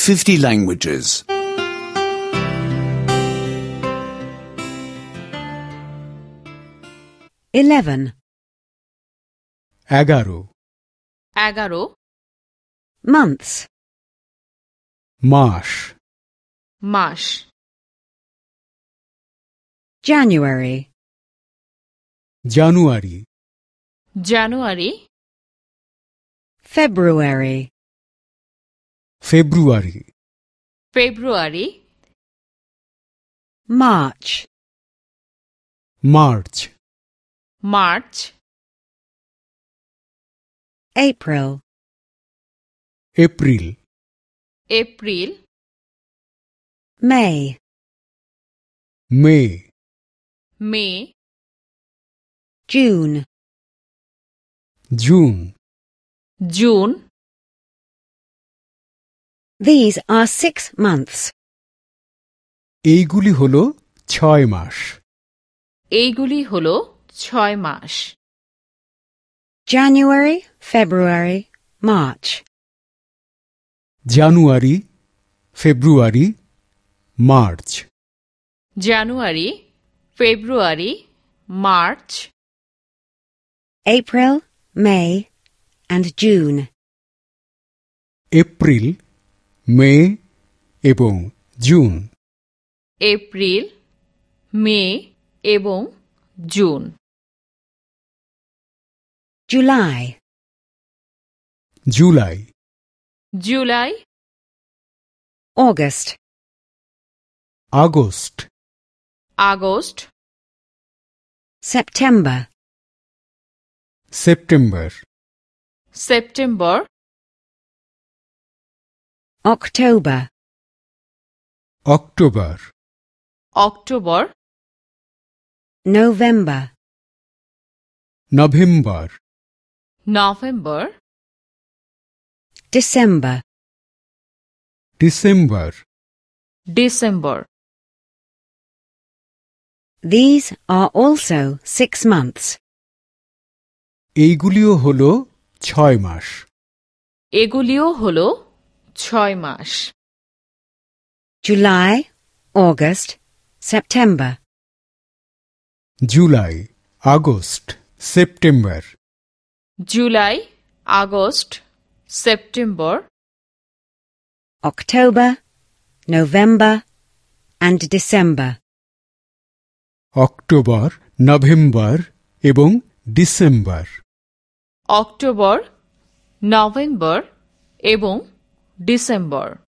50 languages. 11. 11 11 Months. মাস মাস January, January January February, February February March, March March April, April April May, May May June, June June These are 6 months. এইগুলি হলো 6 মাস এইগুলি হলো 6 মাস January, February, March. January February March January February March April, May, and June. April May এবং June April May এবং June July, July July August, August August September, September September October, October October November, November November December. December December These are also 6 months. এইগুলিও হলো 6 মাস এগুলিও হলো 6 মাস July, August, September. July August September July August September October, November, and December. October November এবং December October November এবং December